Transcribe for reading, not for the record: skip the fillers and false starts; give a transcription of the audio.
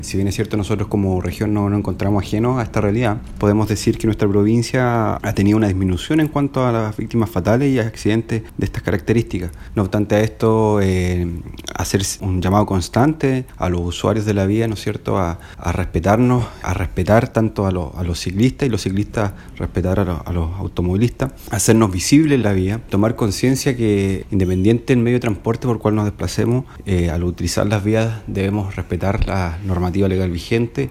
Si bien es cierto, nosotros como región no nos encontramos ajenos a esta realidad, podemos decir que nuestra provincia ha tenido una disminución en cuanto a las víctimas fatales y accidentes de estas características. No obstante a esto, hacer un llamado constante a los usuarios de la vía, ¿no es cierto?, a respetarnos, a respetar tanto a los ciclistas y los ciclistas respetar a los automovilistas, hacernos visibles en la vía, tomar conciencia que independiente del medio de transporte por el cual nos desplacemos, al utilizar las vías debemos respetar la normativa legal vigente,